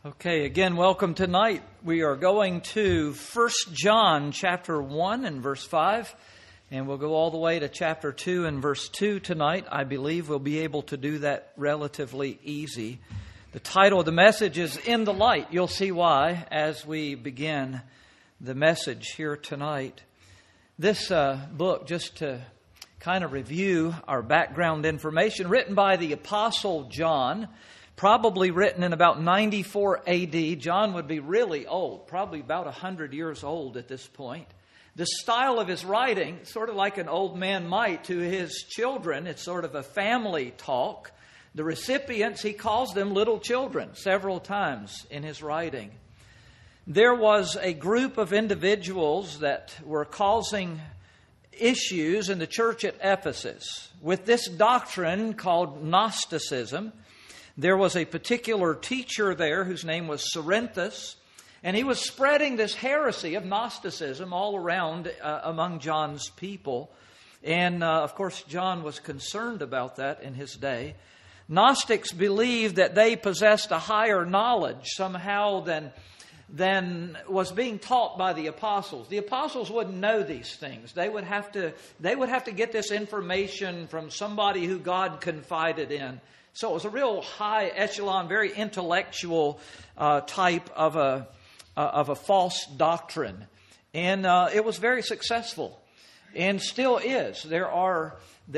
Okay, again, welcome tonight. We are going to 1 John chapter 1 and verse 5, and we'll go all the way to chapter 2 and verse 2 tonight. I believe we'll be able to do that relatively easy. The title of the message is In the Light. You'll see why as we begin the message here tonight. This book, just to kind of review our background information, written by the Apostle John, probably written in about 94 A.D. John would be really old, probably about 100 years old at this point. The style of his writing, sort of like an old man might to his children, it's sort of a family talk. The recipients, he calls them little children several times in his writing. There was a group of individuals that were causing issues in the church at Ephesus with this doctrine called Gnosticism. There was a particular teacher there whose name was Cerinthus, and he was spreading this heresy of Gnosticism all around among John's people. And, of course, John was concerned about that in his day. Gnostics believed that they possessed a higher knowledge somehow than was being taught by the apostles. The apostles wouldn't know these things. They would have to get this information from somebody who God confided in. So it was a real high echelon, very intellectual type of a false doctrine. And it was very successful and still is. There are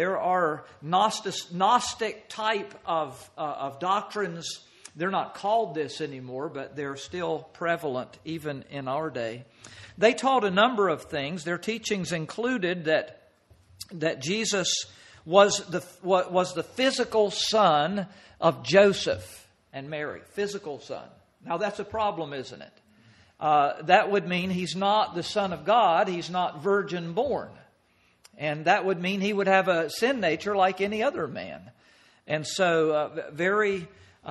Gnostic type of doctrines. They're not called this anymore, but they're still prevalent even in our day. They taught a number of things. Their teachings included that Jesus was the physical son of Joseph and Mary. Physical son. Now that's a problem, isn't it? That would mean he's not the son of God. He's not virgin born. And that would mean he would have a sin nature like any other man. And so very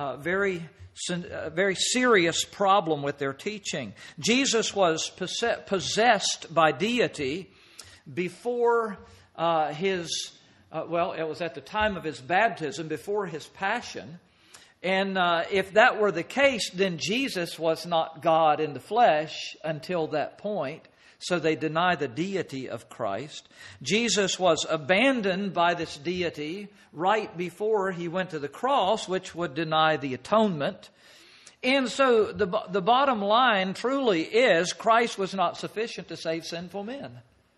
serious problem with their teaching. Jesus was possessed by deity before it was at the time of his baptism, before his passion. And if that were the case, then Jesus was not God in the flesh until that point. So they deny the deity of Christ. Jesus was abandoned by this deity right before he went to the cross, which would deny the atonement. And so the bottom line truly is Christ was not sufficient to save sinful men.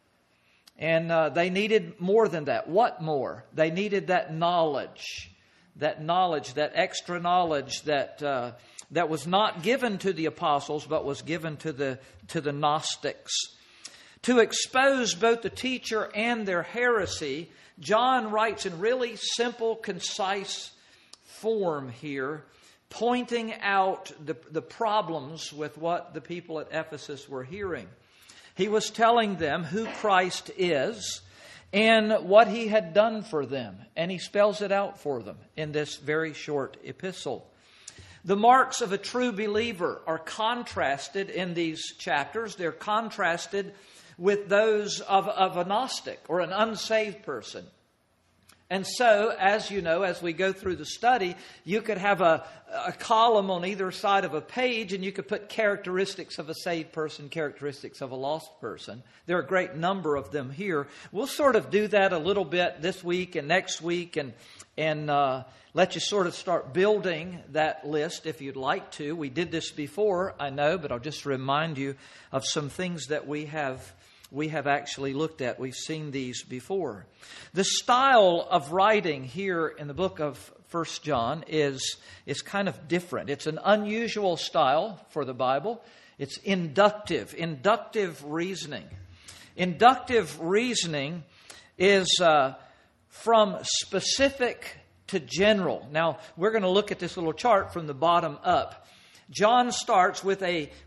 And they needed more than that. What more? They needed that knowledge, that extra knowledge that was not given to the apostles, but was given to the Gnostics. To expose both the teacher and their heresy, John writes in really simple, concise form here, pointing out the problems with what the people at Ephesus were hearing. He was telling them who Christ is and what he had done for them. And he spells it out for them in this very short epistle. The marks of a true believer are contrasted in these chapters. They're contrasted with those of a Gnostic or an unsaved person. And so, as you know, as we go through the study, you could have a column on either side of a page, and you could put characteristics of a saved person, characteristics of a lost person. There are a great number of them here. We'll sort of do that a little bit this week and next week, and let you sort of start building that list if you'd like to. We did this before, I know, but I'll just remind you of some things that we have actually looked at. We've seen these before. The style of writing here in the book of 1 John is kind of different. It's an unusual style for the Bible. It's inductive reasoning. Inductive reasoning is from specific to general. Now, we're going to look at this little chart from the bottom up. John starts with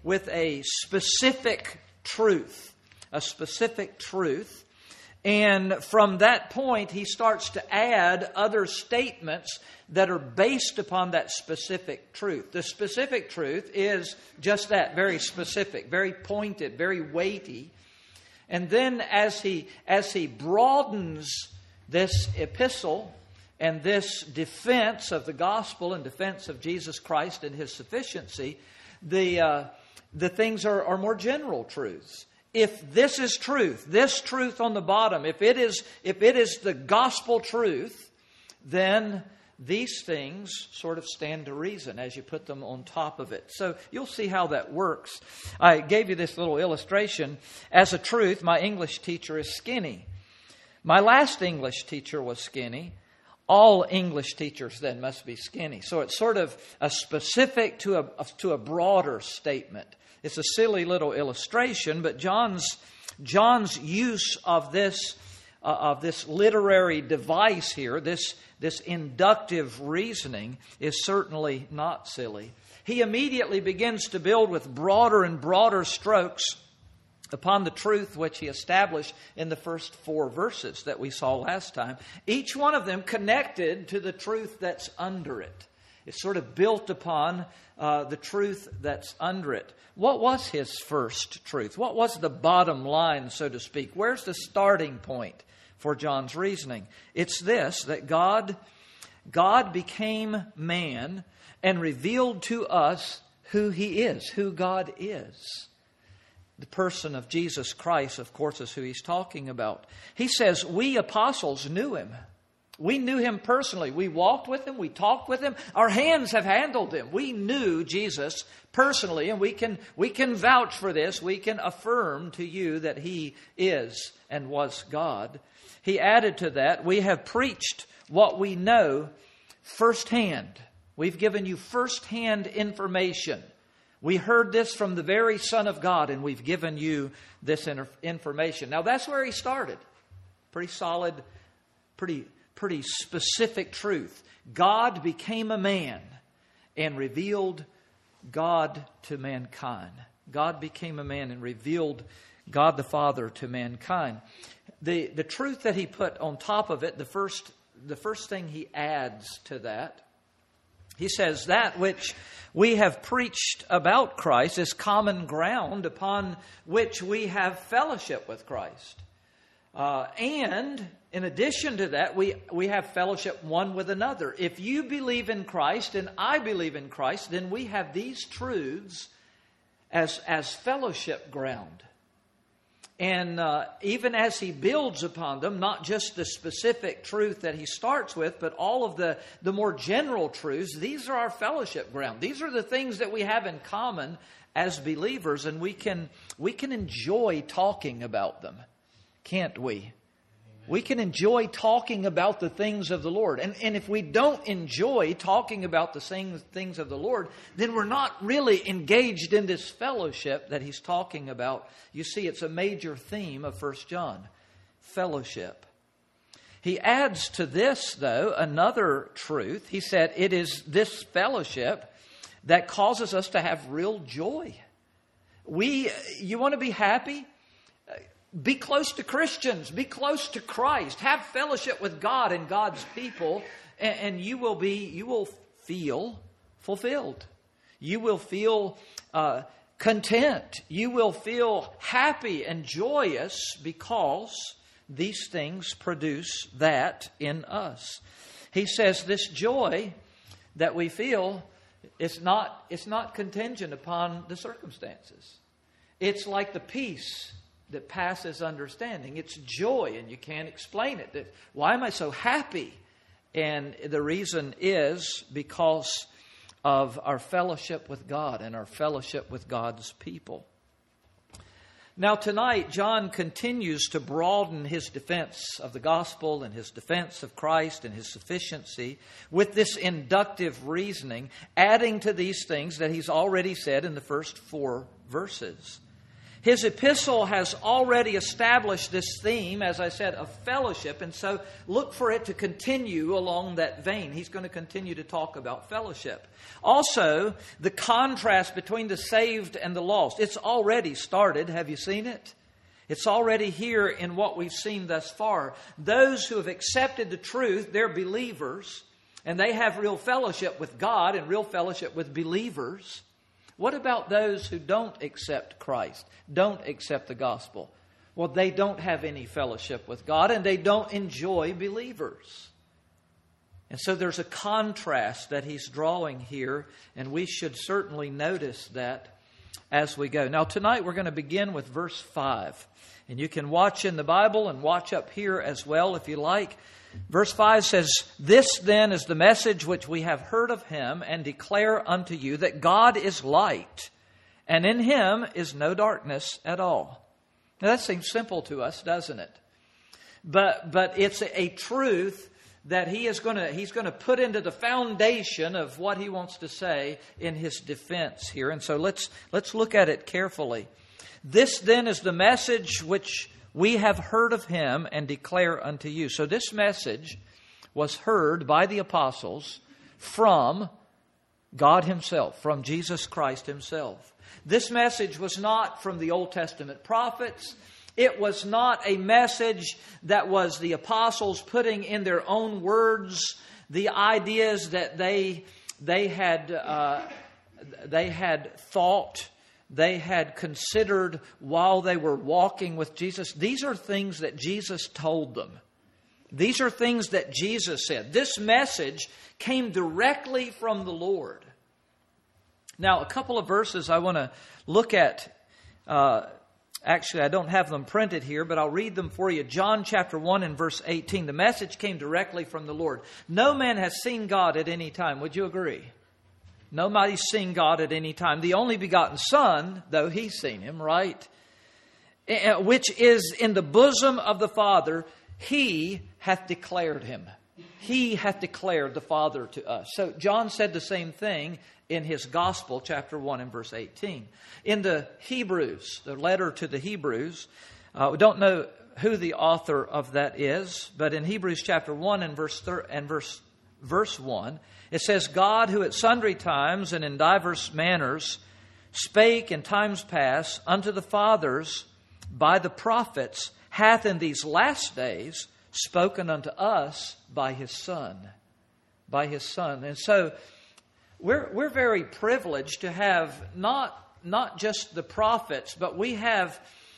a specific truth. A specific truth. And from that point, he starts to add other statements that are based upon that specific truth. The specific truth is just that, very specific, very pointed, very weighty. And then as he broadens this epistle And this defense of the gospel and defense of Jesus Christ and His sufficiency, the things are more general truths. If this is truth, this truth on the bottom, if it is the gospel truth, then these things sort of stand to reason as you put them on top of it. So you'll see how that works. I gave you this little illustration. As a truth, my English teacher is skinny. My last English teacher was skinny. All English teachers then must be skinny. So it's sort of a specific to a broader statement. It's a silly little illustration, but John's use of this literary device here, this inductive reasoning, is certainly not silly. He immediately begins to build with broader and broader strokes upon the truth which he established in the first 4 verses that we saw last time. Each one of them connected to the truth that's under it. It's sort of built upon the truth that's under it. What was his first truth? What was the bottom line, so to speak? Where's the starting point for John's reasoning? It's this, that God became man and revealed to us who He is, who God is. The person of Jesus Christ, of course, is who he's talking about. He says, we apostles knew Him. We knew Him personally. We walked with Him. We talked with Him. Our hands have handled Him. We knew Jesus personally, and we can vouch for this. We can affirm to you that He is and was God. He added to that, we have preached what we know firsthand. We've given you firsthand information. We heard this from the very Son of God, and we've given you this information. Now, that's where he started. Pretty solid, pretty specific truth. God became a man and revealed God to mankind. God became a man and revealed God the Father to mankind. The truth that he put on top of it, the first thing he adds to that, he says, that which we have preached about Christ is common ground upon which we have fellowship with Christ. And in addition to that, we have fellowship one with another. If you believe in Christ and I believe in Christ, then we have these truths as fellowship ground. And even as he builds upon them, not just the specific truth that he starts with, but all of the more general truths, these are our fellowship ground. These are the things that we have in common as believers, and we can enjoy talking about them, can't we? We can enjoy talking about the things of the Lord. And if we don't enjoy talking about the things of the Lord, then we're not really engaged in this fellowship that he's talking about. You see, it's a major theme of 1 John, fellowship. He adds to this, though, another truth. He said it is this fellowship that causes us to have real joy. You want to be happy? Be close to Christians. Be close to Christ. Have fellowship with God and God's people, and you will feel fulfilled. You will feel content. You will feel happy and joyous because these things produce that in us. He says this joy that we feel is not contingent upon the circumstances. It's like the peace that passes understanding. It's joy, and you can't explain it. Why am I so happy? And the reason is because of our fellowship with God and our fellowship with God's people. Now tonight, John continues to broaden his defense of the gospel and his defense of Christ and his sufficiency with this inductive reasoning, adding to these things that he's already said in the first 4 verses. His epistle has already established this theme, as I said, of fellowship, and so look for it to continue along that vein. He's going to continue to talk about fellowship. Also, the contrast between the saved and the lost. It's already started. Have you seen it? It's already here in what we've seen thus far. Those who have accepted the truth, they're believers, and they have real fellowship with God and real fellowship with believers. What about those who don't accept Christ, don't accept the gospel? Well, they don't have any fellowship with God, and they don't enjoy believers. And so there's a contrast that he's drawing here, and we should certainly notice that as we go. Now tonight we're going to begin with verse 5. And you can watch in the Bible and watch up here as well if you like. Verse 5 says, "This then is the message which we have heard of him and declare unto you, that God is light, and in him is no darkness at all." Now that seems simple to us, doesn't it? But it's a truth that he's going to put into the foundation of what he wants to say in his defense here. And so let's look at it carefully. "This then is the message which we have heard of him and declare unto you." So this message was heard by the apostles from God himself, from Jesus Christ himself. This message was not from the Old Testament prophets. It was not a message that was the apostles putting in their own words the ideas that they had thought, they had considered while they were walking with Jesus. These are things that Jesus told them. These are things that Jesus said. This message came directly from the Lord. Now, a couple of verses I want to look at. Actually, I don't have them printed here, but I'll read them for you. John chapter 1 and verse 18. The message came directly from the Lord. "No man has seen God at any time." Would you agree? Nobody's seen God at any time. The only begotten Son, though he's seen him, right? "Which is in the bosom of the Father, he hath declared him." He hath declared the Father to us. So John said the same thing in his Gospel, chapter 1 and verse 18. In the Hebrews, the letter to the Hebrews, we don't know who the author of that is, but in Hebrews chapter 1 and verse 1, it says, "God, who at sundry times and in divers manners spake in times past unto the fathers by the prophets, hath in these last days spoken unto us by his Son." By his Son. And so we're very privileged to have not just the prophets, but we have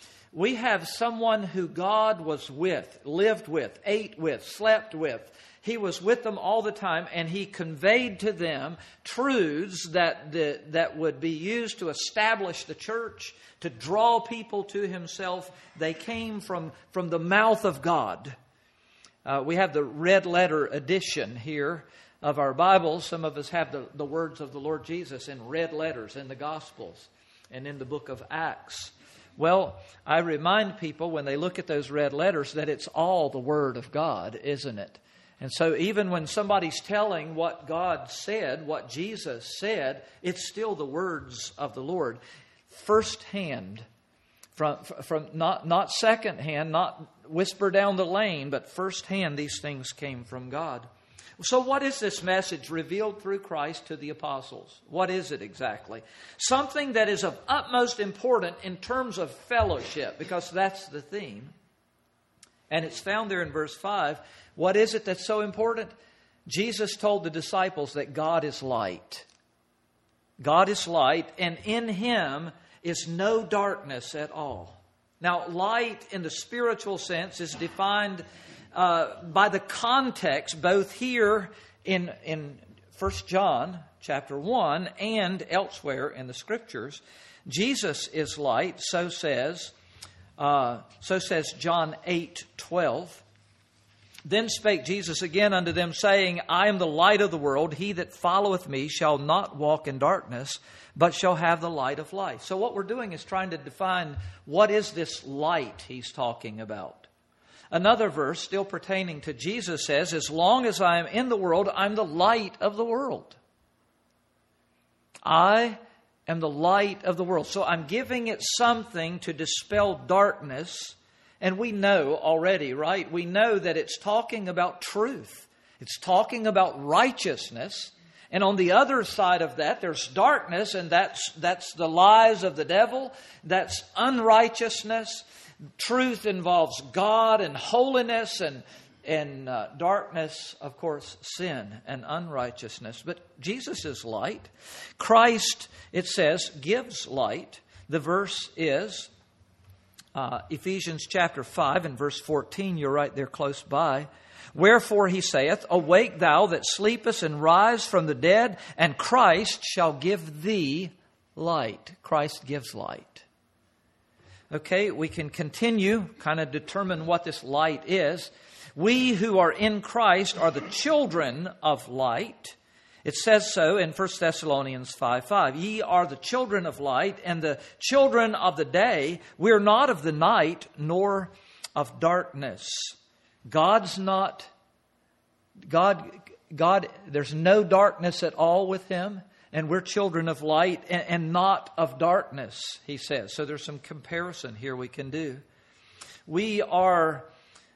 someone who God was with, lived with, ate with, slept with. He was with them all the time, and he conveyed to them truths that would be used to establish the church, to draw people to himself. They came from the mouth of God. We have the red letter edition here of our Bibles. Some of us have the words of the Lord Jesus in red letters in the Gospels and in the book of Acts. Well, I remind people when they look at those red letters that it's all the Word of God, isn't it? And so even when somebody's telling what God said, what Jesus said, it's still the words of the Lord. Firsthand, from not secondhand, not whisper down the lane, but firsthand, these things came from God. So what is this message revealed through Christ to the apostles? What is it exactly? Something that is of utmost importance in terms of fellowship, because that's the theme. And it's found there in verse 5. What is it that's so important? Jesus told the disciples that God is light. God is light, and in him is no darkness at all. Now, light in the spiritual sense is defined by the context, both here in 1 John chapter 1 and elsewhere in the Scriptures. Jesus is light, so says John 8:12. "Then spake Jesus again unto them, saying, I am the light of the world. He that followeth me shall not walk in darkness, but shall have the light of life." So what we're doing is trying to define what is this light he's talking about. Another verse, still pertaining to Jesus, says, "As long as I am in the world, I'm the light of the world." I am the light of the world. So I'm giving it something to dispel darkness. And we know already, right? We know that it's talking about truth. It's talking about righteousness. And on the other side of that, there's darkness, and that's the lies of the devil. That's unrighteousness. Truth involves God and holiness, and darkness, of course, sin and unrighteousness. But Jesus is light. Christ, it says, gives light. The verse is Ephesians chapter 5 and verse 14. You're right there close by. Wherefore he saith, Awake thou that sleepest, and rise from the dead, and Christ shall give thee light. Christ gives light. Okay, we can continue, kind of determine what this light is. We who are in Christ are the children of light. It says so in 1 Thessalonians 5:5. Ye are the children of light and the children of the day. We are not of the night nor of darkness. God's not, God, there's no darkness at all with Him. And we're children of light and not of darkness, he says. So there's some comparison here we can do. We who are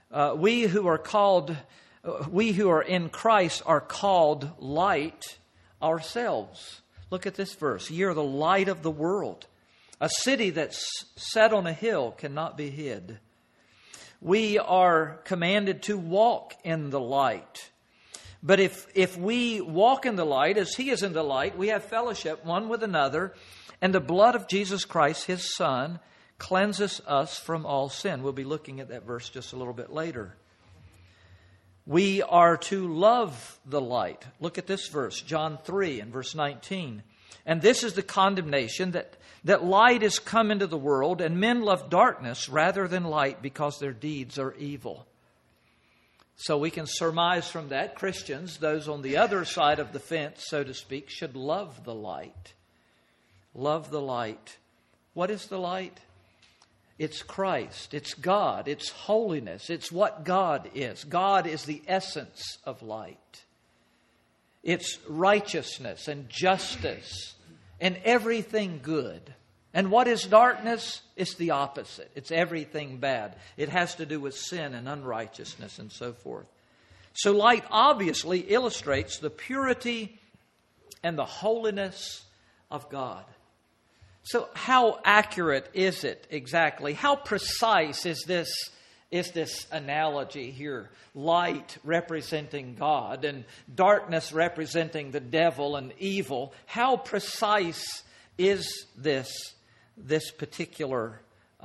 in Christ are called light ourselves. Look at this verse. Ye are the light of the world. A city that's set on a hill cannot be hid. We are commanded to walk in the light. But if we walk in the light as He is in the light, we have fellowship one with another, and the blood of Jesus Christ, His Son, cleanses us from all sin. We'll be looking at that verse just a little bit later. We are to love the light. Look at this verse, John 3 and verse 19. And this is the condemnation, that light is come into the world, and men love darkness rather than light, because their deeds are evil. So we can surmise from that Christians, those on the other side of the fence, so to speak, should love the light. Love the light. What is the light? It's Christ. It's God. It's holiness. It's what God is. God is the essence of light. It's righteousness and justice and everything good. And what is darkness? It's the opposite. It's everything bad. It has to do with sin and unrighteousness and so forth. So light obviously illustrates the purity and the holiness of God. So how accurate is it exactly? How precise is this analogy here? Light representing God and darkness representing the devil and evil. How precise is this particular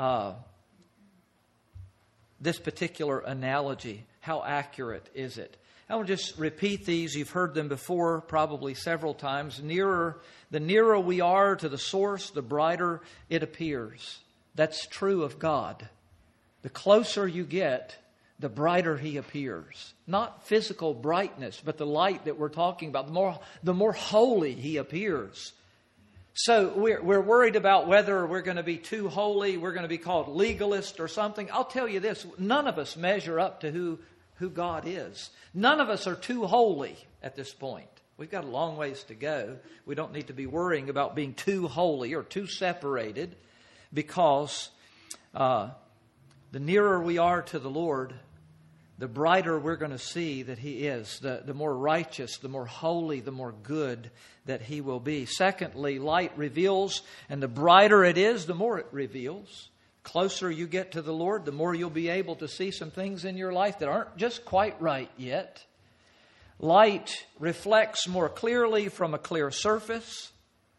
analogy? How accurate is it? I will just repeat these. You've heard them before, probably several times. The nearer we are to the source, the brighter it appears. That's true of God. The closer you get, the brighter He appears. Not physical brightness, but the light that we're talking about. The more holy He appears. So we're worried about whether we're going to be too holy, we're going to be called legalist or something. I'll tell you this, none of us measure up to who God is. None of us are too holy at this point. We've got a long ways to go. We don't need to be worrying about being too holy or too separated, because the nearer we are to the Lord, the brighter we're going to see that He is. The more righteous, the more holy, the more good that He will be. Secondly, light reveals, and the brighter it is, the more it reveals. Closer you get to the Lord, the more you'll be able to see some things in your life that aren't just quite right yet. Light reflects more clearly from a clear surface.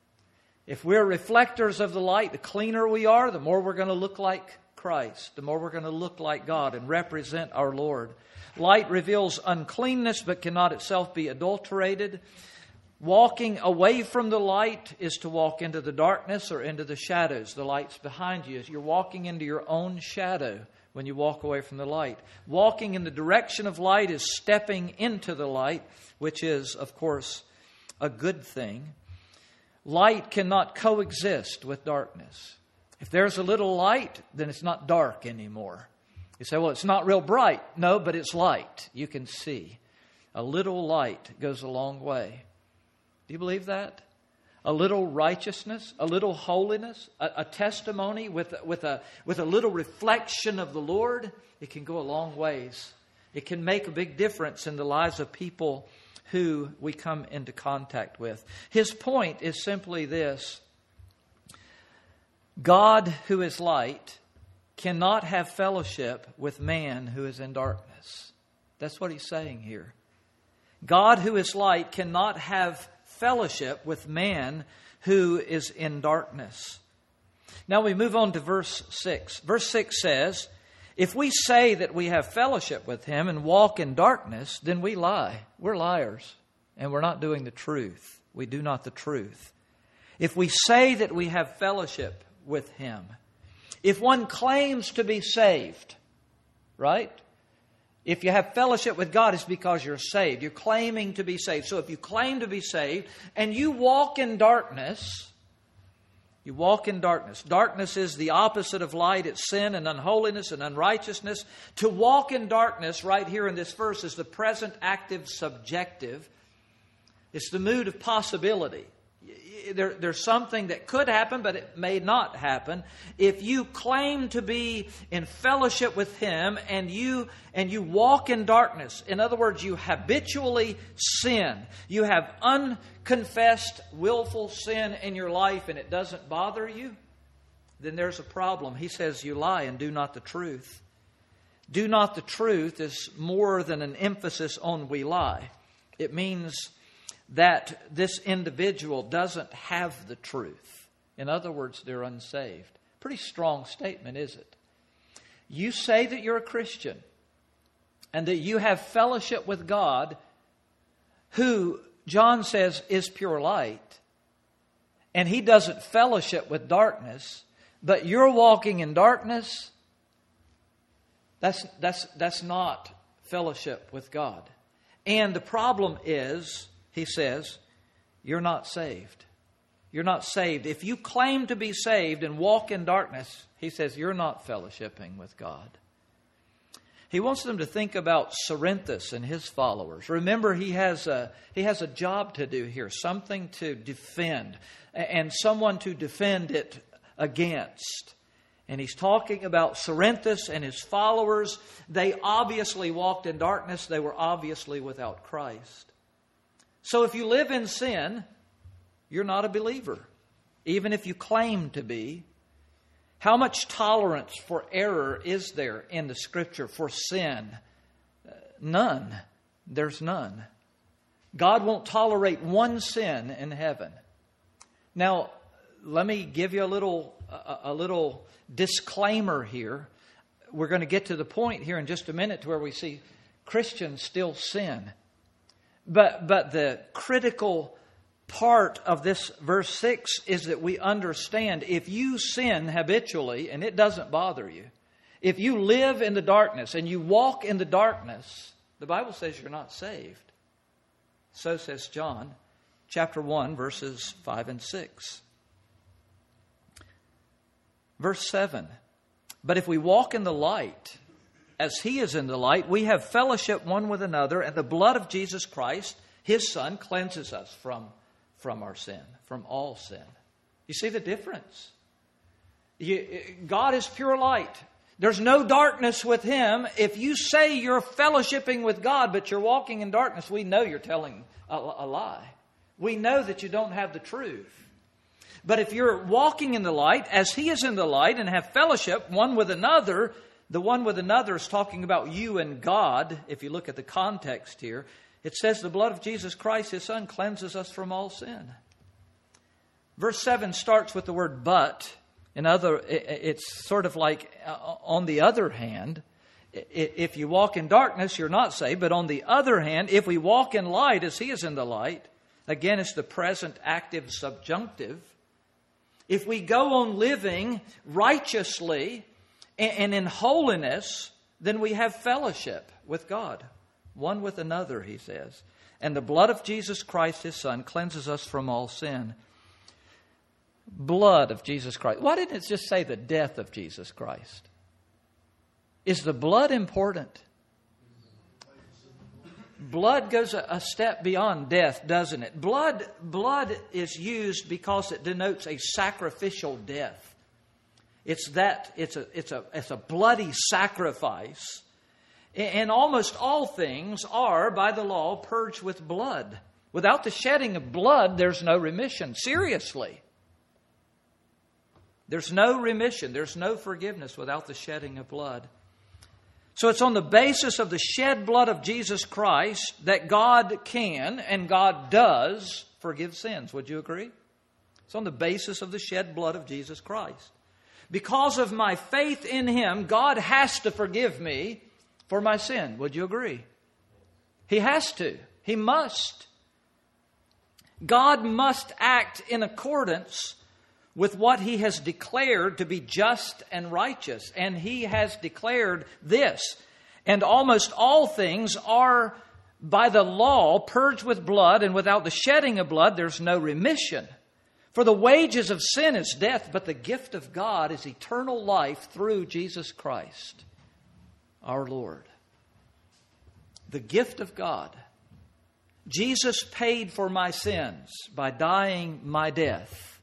If we're reflectors of the light, the cleaner we are, the more we're going to look like Christ, the more we're going to look like God and represent our Lord. Light reveals uncleanness but cannot itself be adulterated. Walking away from the light is to walk into the darkness or into the shadows. The light's behind you. You're walking into your own shadow when you walk away from the light. Walking in the direction of light is stepping into the light, which is, of course, a good thing. Light cannot coexist with darkness. If there's a little light, then it's not dark anymore. You say, well, it's not real bright. No, but it's light. You can see. A little light goes a long way. Do you believe that? A little righteousness, a little holiness, a testimony with a little reflection of the Lord, it can go a long ways. It can make a big difference in the lives of people who we come into contact with. His point is simply this: God, who is light, cannot have fellowship with man who is in darkness. That's what he's saying here. God, who is light, cannot have fellowship with man who is in darkness. Now we move on to verse 6. Verse 6 says, If we say that we have fellowship with Him and walk in darkness, then we lie. We're liars, and we're not doing the truth. We do not the truth. If we say that we have fellowship with Him, if one claims to be saved, right? If you have fellowship with God, it's because you're saved. You're claiming to be saved. So if you claim to be saved and you walk in darkness, you walk in darkness. Darkness is the opposite of light. It's sin and unholiness and unrighteousness. To walk in darkness, right here in this verse, is the present active subjective. It's the mood of possibility. There's something that could happen, but it may not happen. If you claim to be in fellowship with Him and you walk in darkness, in other words, you habitually sin, you have unconfessed, willful sin in your life and it doesn't bother you, then there's a problem. He says you lie and do not the truth. Do not the truth is more than an emphasis on we lie. It means that this individual doesn't have the truth. In other words, they're unsaved. Pretty strong statement, is it? You say that you're a Christian and that you have fellowship with God, who, John says, is pure light, and He doesn't fellowship with darkness, but you're walking in darkness. That's not fellowship with God. And the problem is, he says, you're not saved. You're not saved. If you claim to be saved and walk in darkness, he says, you're not fellowshipping with God. He wants them to think about Cerinthus and his followers. Remember, he has a job to do here, something to defend, and someone to defend it against. And he's talking about Cerinthus and his followers. They obviously walked in darkness. They were obviously without Christ. So if you live in sin, you're not a believer, even if you claim to be. How much tolerance for error is there in the Scripture for sin? None. There's none. God won't tolerate one sin in heaven. Now, let me give you a little disclaimer here. We're going to get to the point here in just a minute to where we see Christians still sin. But the critical part of this verse 6 is that we understand if you sin habitually and it doesn't bother you, if you live in the darkness and you walk in the darkness, the Bible says you're not saved. So says John chapter 1, verses 5 and 6. Verse 7, but if we walk in the light, as He is in the light, we have fellowship one with another, and the blood of Jesus Christ, His Son, cleanses us from our sin, from all sin. You see the difference? God is pure light. There's no darkness with Him. If you say you're fellowshipping with God, but you're walking in darkness, we know you're telling a lie. We know that you don't have the truth. But if you're walking in the light, as He is in the light, and have fellowship one with another, the one with another is talking about you and God. If you look at the context here, it says the blood of Jesus Christ, His Son, cleanses us from all sin. Verse 7 starts with the word but. It's sort of like, on the other hand, if you walk in darkness, you're not saved. But on the other hand, if we walk in light as He is in the light, again, it's the present active subjunctive. If we go on living righteously and in holiness, then we have fellowship with God, one with another, he says. And the blood of Jesus Christ, His Son, cleanses us from all sin. Blood of Jesus Christ. Why didn't it just say the death of Jesus Christ? Is the blood important? Blood goes a step beyond death, doesn't it? Blood is used because it denotes a sacrificial death. It's a bloody sacrifice. And almost all things are, by the law, purged with blood. Without the shedding of blood, there's no remission. Seriously. There's no remission. There's no forgiveness without the shedding of blood. So it's on the basis of the shed blood of Jesus Christ that God can and God does forgive sins. Would you agree? It's on the basis of the shed blood of Jesus Christ. Because of my faith in Him, God has to forgive me for my sin. Would you agree? He has to. He must. God must act in accordance with what He has declared to be just and righteous. And He has declared this. And almost all things are by the law purged with blood, and without the shedding of blood there's no remission. For the wages of sin is death, but the gift of God is eternal life through Jesus Christ, our Lord. The gift of God. Jesus paid for my sins by dying my death.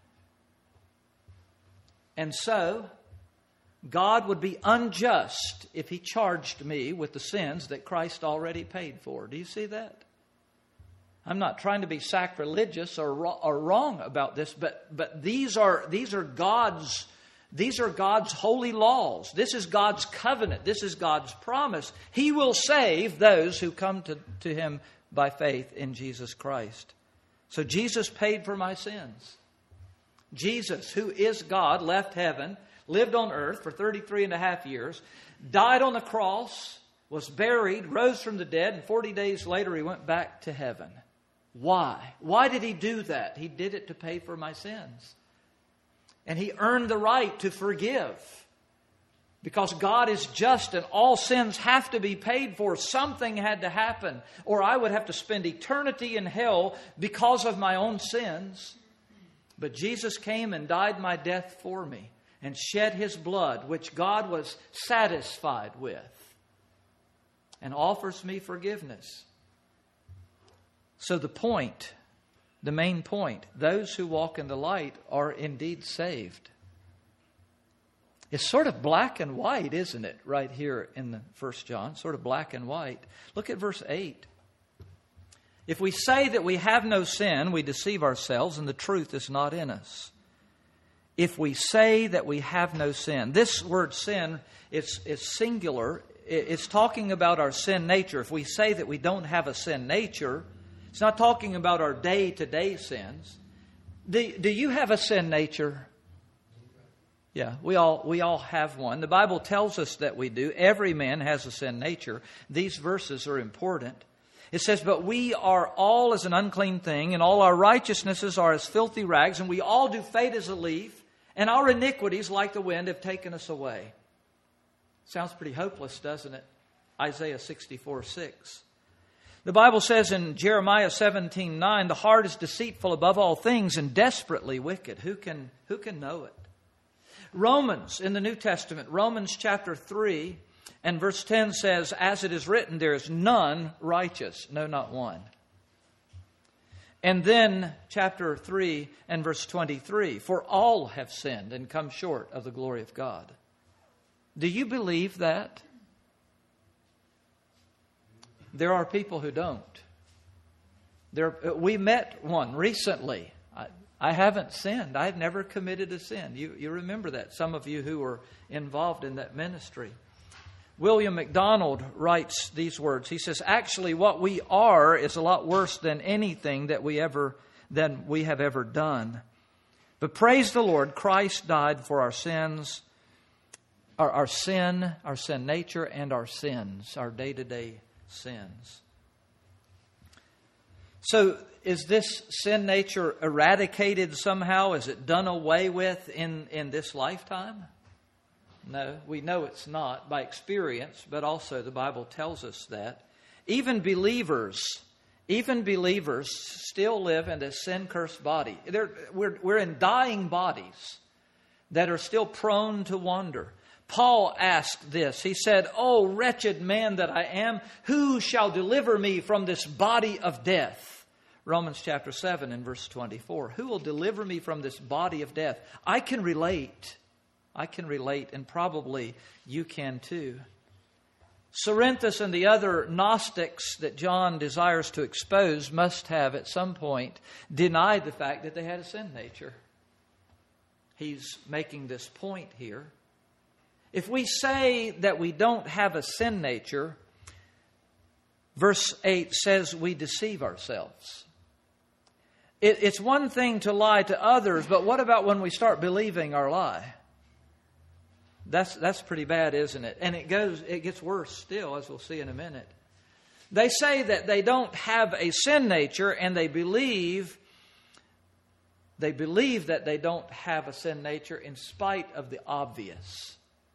And so, God would be unjust if He charged me with the sins that Christ already paid for. Do you see that? I'm not trying to be sacrilegious or wrong about this, but these are God's holy laws. This is God's covenant. This is God's promise. He will save those who come to Him by faith in Jesus Christ. So Jesus paid for my sins. Jesus, who is God, left heaven, lived on earth for 33 and a half years, died on the cross, was buried, rose from the dead, and 40 days later He went back to heaven. Why? Why did He do that? He did it to pay for my sins. And He earned the right to forgive. Because God is just and all sins have to be paid for. Something had to happen, or I would have to spend eternity in hell because of my own sins. But Jesus came and died my death for me and shed His blood, which God was satisfied with, and offers me forgiveness. So the main point, those who walk in the light are indeed saved. It's sort of black and white, isn't it, right here in the 1 John, sort of black and white. Look at verse 8. If we say that we have no sin, we deceive ourselves and the truth is not in us. If we say that we have no sin. This word sin is singular. It's talking about our sin nature. If we say that we don't have a sin nature, it's not talking about our day-to-day sins. Do you have a sin nature? Yeah, we all have one. The Bible tells us that we do. Every man has a sin nature. These verses are important. It says, but we are all as an unclean thing, and all our righteousnesses are as filthy rags, and we all do fade as a leaf, and our iniquities, like the wind, have taken us away. Sounds pretty hopeless, doesn't it? Isaiah 64:6. The Bible says in Jeremiah 17:9, the heart is deceitful above all things and desperately wicked. Who can know it? Romans in the New Testament, Romans chapter 3 and verse 10 says, as it is written, there is none righteous, no, not one. And then chapter 3 and verse 23, for all have sinned and come short of the glory of God. Do you believe that? There are people who don't. We met one recently. I haven't sinned. I've never committed a sin. You remember that, some of you who were involved in that ministry. William MacDonald writes these words. He says, actually what we are is a lot worse than anything that we have ever done. But praise the Lord, Christ died for our sins, our sin nature, and our sins, our day-to-day sins. So is this sin nature eradicated somehow? Is it done away with in this lifetime? No, we know it's not by experience, but also the Bible tells us that. Even believers still live in a sin-cursed body. We're in dying bodies that are still prone to wander. Paul asked this. He said, "Oh, wretched man that I am, who shall deliver me from this body of death?" Romans chapter 7 and verse 24. Who will deliver me from this body of death? I can relate, and probably you can too. Cerinthus and the other Gnostics that John desires to expose must have at some point denied the fact that they had a sin nature. He's making this point here. If we say that we don't have a sin nature, verse 8 says we deceive ourselves. It's one thing to lie to others, but what about when we start believing our lie? That's pretty bad, isn't it? And it gets worse still, as we'll see in a minute. They say that they don't have a sin nature, and they believe that they don't have a sin nature in spite of the obvious.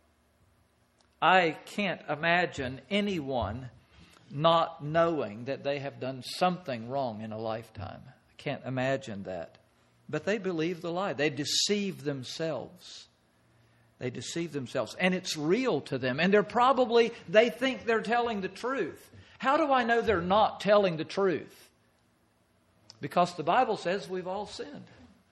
I can't imagine anyone not knowing that they have done something wrong in a lifetime. I can't imagine that. But they believe the lie. They deceive themselves. They deceive themselves. And it's real to them. And they think they're telling the truth. How do I know they're not telling the truth? Because the Bible says we've all sinned.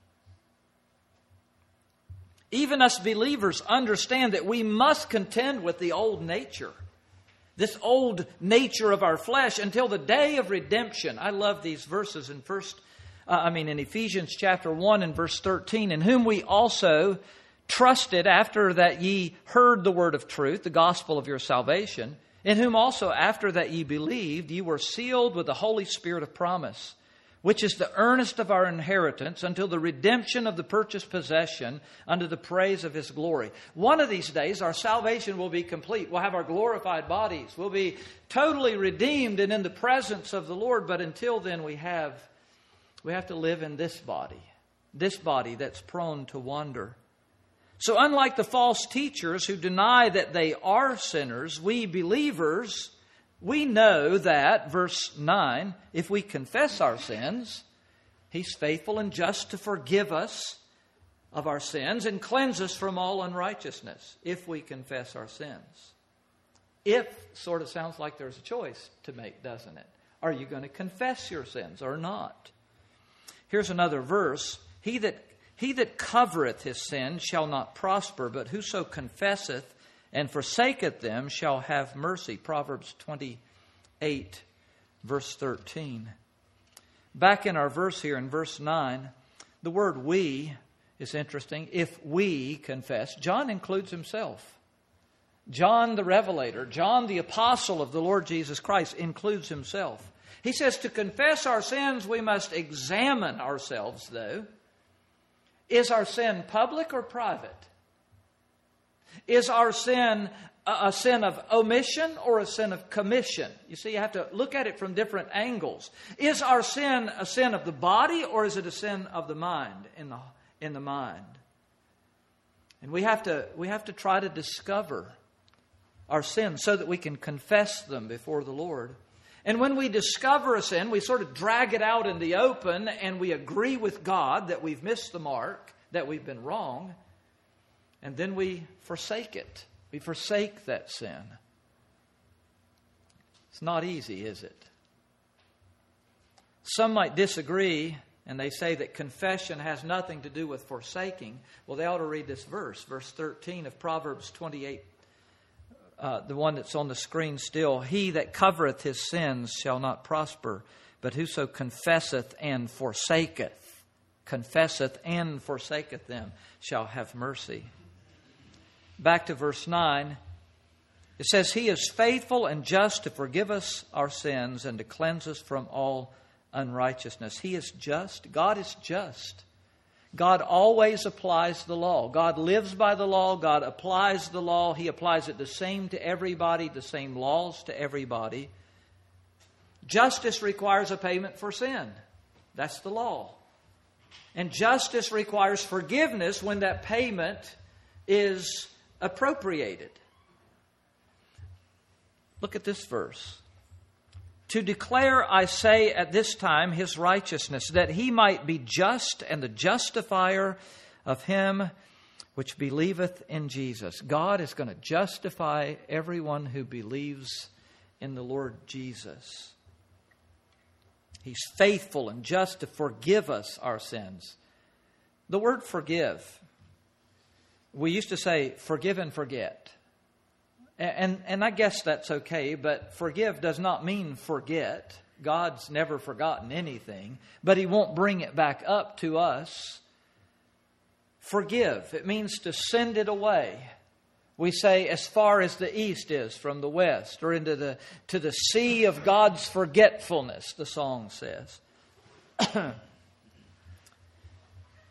Even us believers understand that we must contend with the old nature. This old nature of our flesh until the day of redemption. I love these verses in Ephesians chapter 1 and verse 13. In whom we also trusted after that ye heard the word of truth, the gospel of your salvation. In whom also after that ye believed, ye were sealed with the Holy Spirit of promise, which is the earnest of our inheritance until the redemption of the purchased possession unto the praise of His glory. One of these days, our salvation will be complete. We'll have our glorified bodies. We'll be totally redeemed and in the presence of the Lord. But until then, we have to live in this body that's prone to wander. So unlike the false teachers who deny that they are sinners, we believers, we know that, verse 9, if we confess our sins, He's faithful and just to forgive us of our sins and cleanse us from all unrighteousness, if we confess our sins. If sort of sounds like there's a choice to make, doesn't it? Are you going to confess your sins or not? Here's another verse. He that covereth his sin shall not prosper, but whoso confesseth and forsaketh them shall have mercy. Proverbs 28, verse 13. Back in our verse here, in verse 9, the word we is interesting. If we confess, John includes himself. John the Revelator, John the Apostle of the Lord Jesus Christ includes himself. He says to confess our sins, we must examine ourselves, though. Is our sin public or private? Is our sin a sin of omission or a sin of commission? You see, you have to look at it from different angles. Is our sin a sin of the body or is it a sin of the mind, in the mind? And we have to try to discover our sins so that we can confess them before the Lord. And when we discover a sin, we sort of drag it out in the open and we agree with God that we've missed the mark, that we've been wrong, and then we forsake it. We forsake that sin. It's not easy, is it? Some might disagree, and they say that confession has nothing to do with forsaking. Well, they ought to read this verse 13 of Proverbs 28. The one that's on the screen still. He that covereth his sins shall not prosper, but whoso confesseth and forsaketh them shall have mercy. Back to verse 9. It says, He is faithful and just to forgive us our sins and to cleanse us from all unrighteousness. He is just. God is just. God always applies the law. God lives by the law. God applies the law. He applies it the same to everybody, the same laws to everybody. Justice requires a payment for sin. That's the law. And justice requires forgiveness when that payment is appropriated. Look at this verse. To declare, I say, at this time His righteousness, that He might be just and the justifier of him which believeth in Jesus. God is going to justify everyone who believes in the Lord Jesus. He's faithful and just to forgive us our sins. The word forgive, we used to say forgive and forget. And I guess that's okay, but forgive does not mean forget. God's never forgotten anything, but He won't bring it back up to us. Forgive, it means to send it away. We say as far as the east is from the west, or to the sea of God's forgetfulness, the song says. The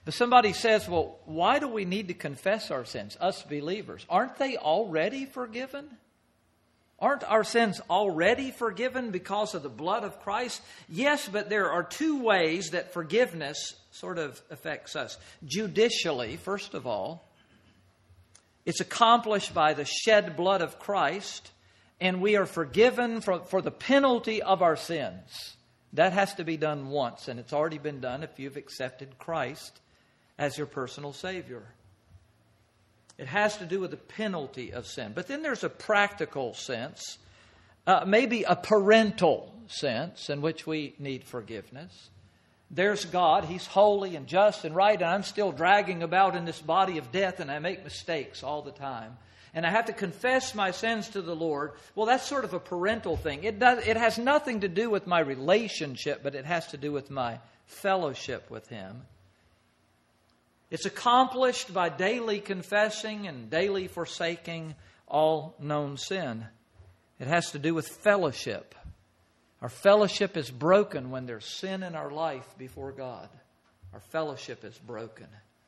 If somebody says, well, why do we need to confess our sins, us believers? Aren't they already forgiven? Aren't our sins already forgiven because of the blood of Christ? Yes, but there are two ways that forgiveness sort of affects us. Judicially, first of all, it's accomplished by the shed blood of Christ, and we are forgiven for the penalty of our sins. That has to be done once, and it's already been done if you've accepted Christ as your personal Savior. It has to do with the penalty of sin. But then there's a practical sense, maybe a parental sense in which we need forgiveness. There's God. He's holy and just and right, and I'm still dragging about in this body of death, and I make mistakes all the time. And I have to confess my sins to the Lord. Well, that's sort of a parental thing. It has nothing to do with my relationship, but it has to do with my fellowship with Him. It's accomplished by daily confessing and daily forsaking all known sin. It has to do with fellowship. Our fellowship is broken when there's sin in our life before God. Our fellowship is broken.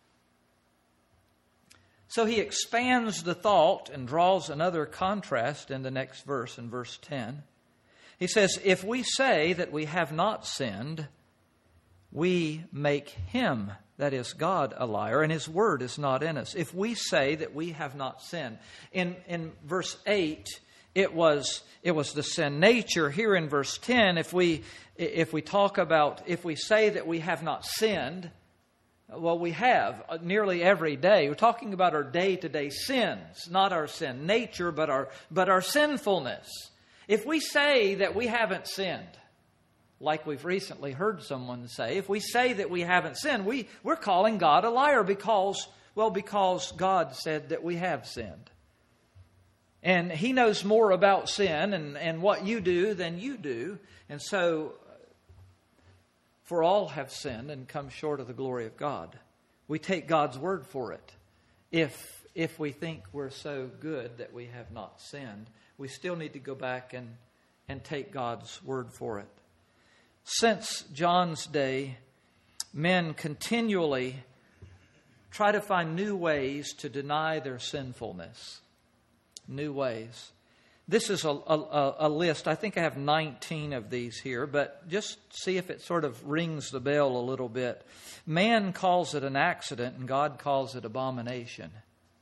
So he expands the thought and draws another contrast in the next verse, in verse 10. He says, if we say that we have not sinned, we make Him, that is God, a liar, and His word is not in us. If we say that we have not sinned. In verse 8, it was the sin nature. Here in verse 10, if we talk about, if we say that we have not sinned, well, we have nearly every day. We're talking about our day-to-day sins, not our sin nature, but our sinfulness. If we say that we haven't sinned, like we've recently heard someone say, if we say that we haven't sinned, we're calling God a liar because God said that we have sinned. And He knows more about sin and what you do than you do. And so, for all have sinned and come short of the glory of God. We take God's word for it. If we think we're so good that we have not sinned, we still need to go back and take God's word for it. Since John's day, men continually try to find new ways to deny their sinfulness. New ways. This is a list. I think I have 19 of these here, but just see if it sort of rings the bell a little bit. Man calls it an accident, and God calls it abomination.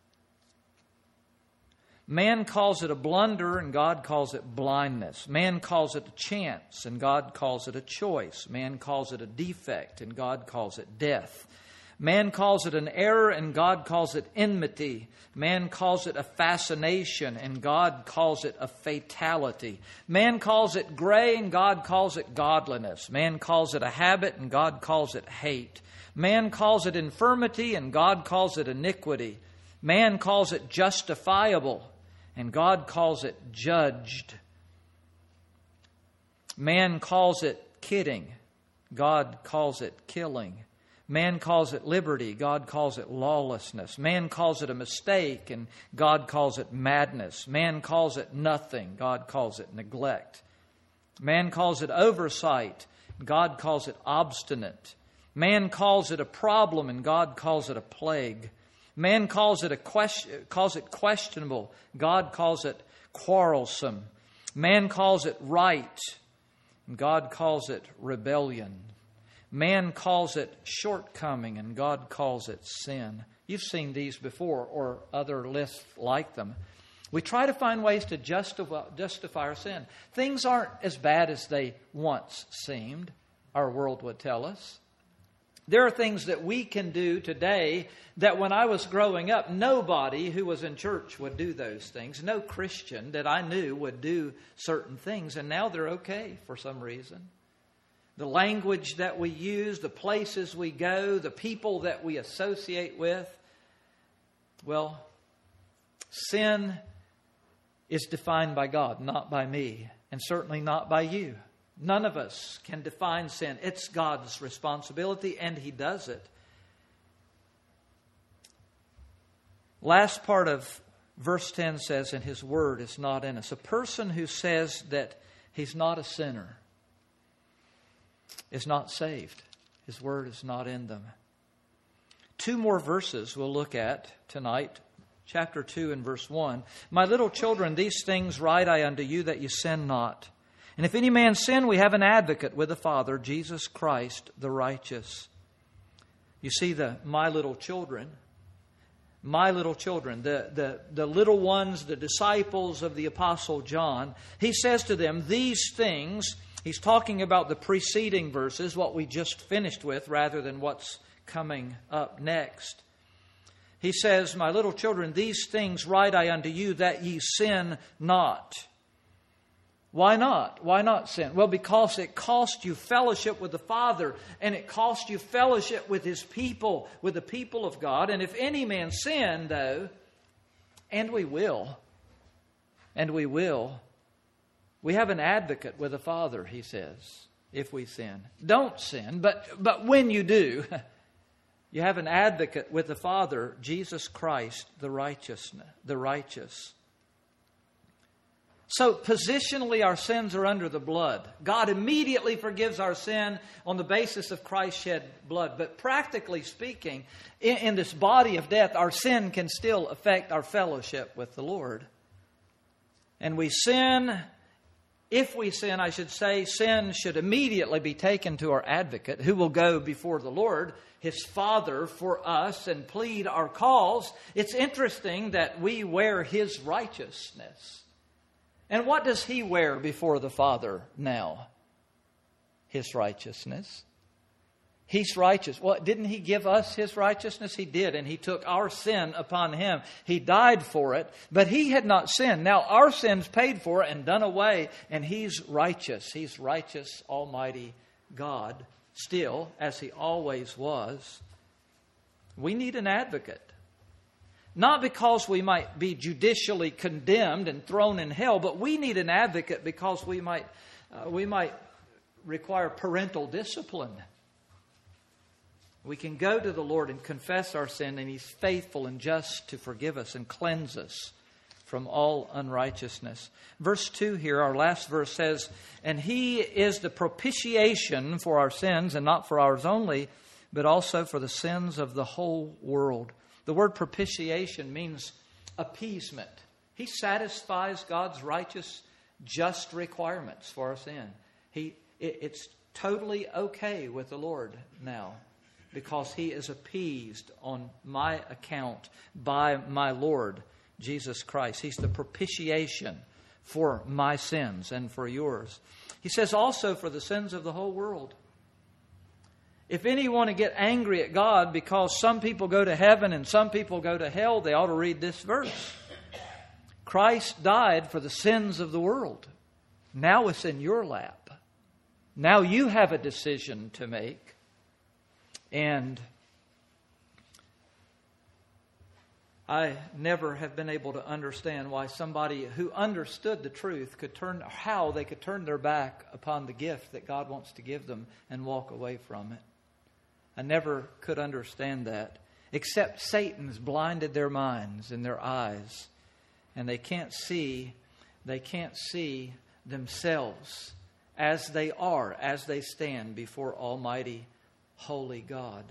Man calls it a blunder, and God calls it blindness. Man calls it a chance, and God calls it a choice. Man calls it a defect, and God calls it death. Man calls it an error, and God calls it enmity. Man calls it a fascination, and God calls it a fatality. Man calls it gray, and God calls it godliness. Man calls it a habit, and God calls it hate. Man calls it infirmity, and God calls it iniquity. Man calls it justifiable, and God calls it judged. Man calls it kidding. God calls it killing. Man calls it liberty. God calls it lawlessness. Man calls it a mistake, and God calls it madness. Man calls it nothing. God calls it neglect. Man calls it oversight. God calls it obstinate. Man calls it a problem, and God calls it a plague. Man calls it questionable. God calls it quarrelsome. Man calls it right, and God calls it rebellion. Man calls it shortcoming, and God calls it sin. You've seen these before, or other lists like them. We try to find ways to justify our sin. Things aren't as bad as they once seemed, our world would tell us. There are things that we can do today that when I was growing up, nobody who was in church would do those things. No Christian that I knew would do certain things, and now they're okay for some reason. The language that we use, the places we go, the people that we associate with. Well, sin is defined by God, not by me, and certainly not by you. None of us can define sin. It's God's responsibility, and He does it. Last part of verse 10 says, and His word is not in us. A person who says that he's not a sinner is not saved. His word is not in them. Two more verses we'll look at tonight. Chapter 2 and verse 1. My little children, these things write I unto you, that you sin not. And if any man sin, we have an advocate with the Father, Jesus Christ the righteous. You see my little children, the little ones, the disciples of the Apostle John. He says to them, these things, he's talking about the preceding verses, what we just finished with, rather than what's coming up next. He says, my little children, these things write I unto you, that ye sin not. Why not? Why not sin? Well, because it cost you fellowship with the Father, and it cost you fellowship with His people, with the people of God. And if any man sin, though, and we will, we have an advocate with the Father, he says, if we sin. Don't sin, but when you do, you have an advocate with the Father, Jesus Christ, the righteous. So positionally, our sins are under the blood. God immediately forgives our sin on the basis of Christ's shed blood. But practically speaking, in this body of death, our sin can still affect our fellowship with the Lord. And we sin. If we sin, I should say, sin should immediately be taken to our advocate, who will go before the Lord, His Father, for us and plead our cause. It's interesting that we wear His righteousness. And what does He wear before the Father now? His righteousness. He's righteous. Well, didn't He give us His righteousness? He did, and He took our sin upon Him. He died for it, but He had not sinned. Now our sin's paid for and done away, and He's righteous. He's righteous, Almighty God, still, as He always was. We need an advocate. Not because we might be judicially condemned and thrown in hell, but we need an advocate because we might require parental discipline. We can go to the Lord and confess our sin, and He's faithful and just to forgive us and cleanse us from all unrighteousness. Verse 2 here, our last verse says, and He is the propitiation for our sins, and not for ours only, but also for the sins of the whole world. The word propitiation means appeasement. He satisfies God's righteous, just requirements for our sin. It's totally okay with the Lord now, because He is appeased on my account by my Lord, Jesus Christ. He's the propitiation for my sins and for yours. He says also for the sins of the whole world. If any want to get angry at God because some people go to heaven and some people go to hell, they ought to read this verse. Christ died for the sins of the world. Now it's in your lap. Now you have a decision to make. And I never have been able to understand why somebody who understood the truth how they could turn their back upon the gift that God wants to give them and walk away from it. I never could understand that, except Satan's blinded their minds and their eyes, and they can't see themselves as they are, as they stand before Almighty Holy God.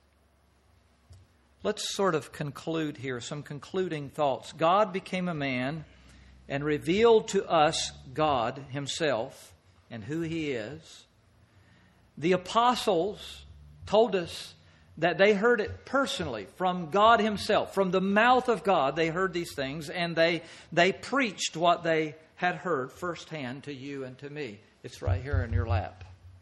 Let's sort of conclude here, some concluding thoughts. God became a man and revealed to us God Himself and who He is. The apostles told us that they heard it personally from God Himself. From the mouth of God they heard these things, and they preached what they had heard firsthand to you and to me. It's right here in your lap.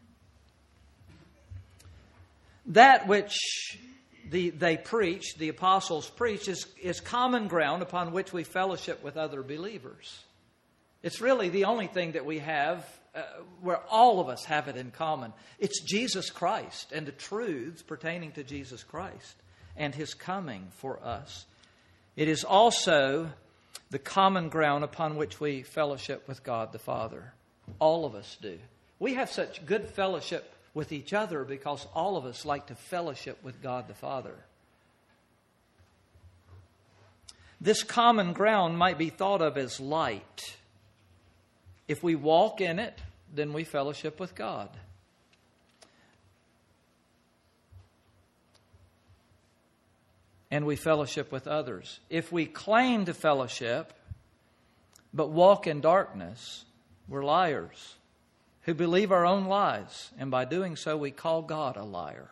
That which they preach, the apostles preach, is common ground upon which we fellowship with other believers. It's really the only thing that we have where all of us have it in common. It's Jesus Christ and the truths pertaining to Jesus Christ and His coming for us. It is also the common ground upon which we fellowship with God the Father. All of us do. We have such good fellowship with each other because all of us like to fellowship with God the Father. This common ground might be thought of as light. If we walk in it, then we fellowship with God. and we fellowship with others. If we claim to fellowship, but walk in darkness, we're liars who believe our own lies, and by doing so, we call God a liar.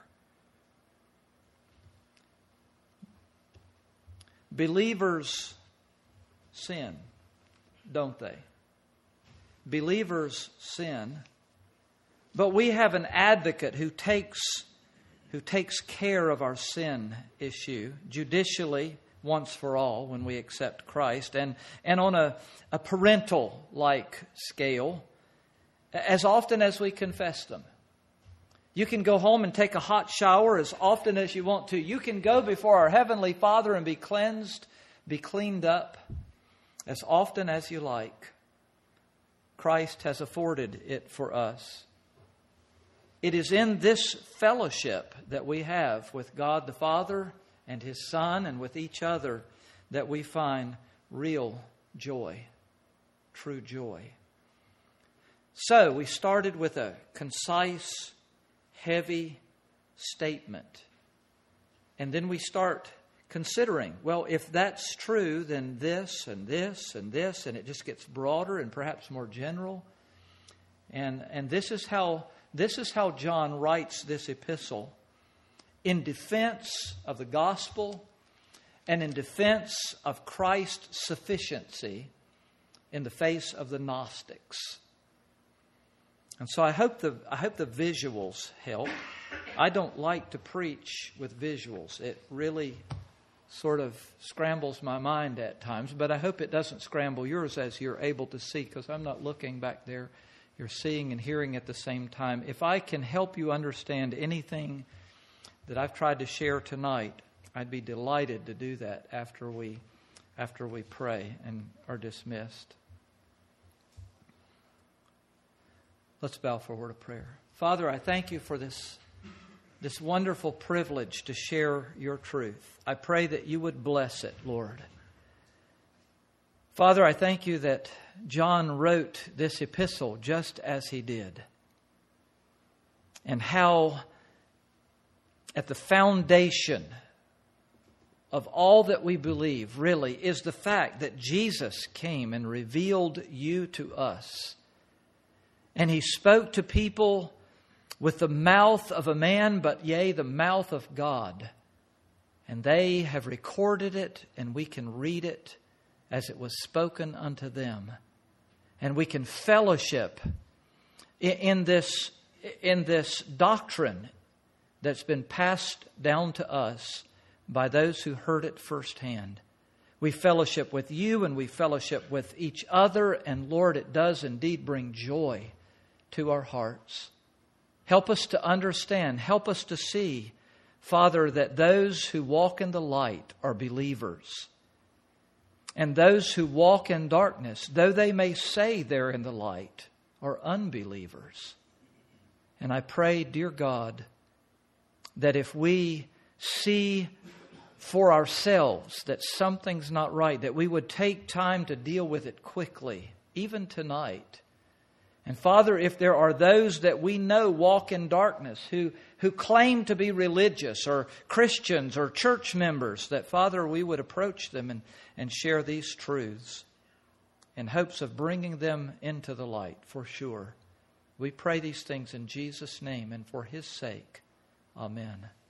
Believers sin, don't they? Believers sin, but we have an advocate who takes care of our sin issue judicially once for all when we accept Christ, and on a parental-like scale, as often as we confess them. You can go home and take a hot shower as often as you want to. You can go before our Heavenly Father and be cleansed, be cleaned up as often as you like. Christ has afforded it for us. It is in this fellowship that we have with God the Father and His Son and with each other that we find real joy, true joy. So we started with a concise, heavy statement. And then we start considering, well, if that's true, then this and this and this, and it just gets broader and perhaps more general. And this is how John writes this epistle, in defense of the gospel and in defense of Christ's sufficiency in the face of the Gnostics. And so I hope the visuals help. I don't like to preach with visuals. It really sort of scrambles my mind at times, but I hope it doesn't scramble yours as you're able to see, because I'm not looking back there. You're seeing and hearing at the same time. If I can help you understand anything that I've tried to share tonight, I'd be delighted to do that after we pray and are dismissed. Let's bow for a word of prayer. Father, I thank you for this wonderful privilege to share your truth. I pray that you would bless it, Lord. Father, I thank you that John wrote this epistle just as he did. And how at the foundation of all that we believe really is the fact that Jesus came and revealed you to us. And He spoke to people with the mouth of a man, but yea, the mouth of God. And they have recorded it, and we can read it as it was spoken unto them. And we can fellowship in this doctrine that's been passed down to us by those who heard it firsthand. We fellowship with you and we fellowship with each other. And Lord, it does indeed bring joy to our hearts. Help us to understand. Help us to see, Father, that those who walk in the light are believers. And those who walk in darkness, though they may say they're in the light, are unbelievers. And I pray, dear God, that if we see for ourselves that something's not right, that we would take time to deal with it quickly, even tonight. And Father, if there are those that we know walk in darkness, who claim to be religious or Christians or church members, that Father, we would approach them and share these truths in hopes of bringing them into the light for sure. We pray these things in Jesus' name and for His sake. Amen.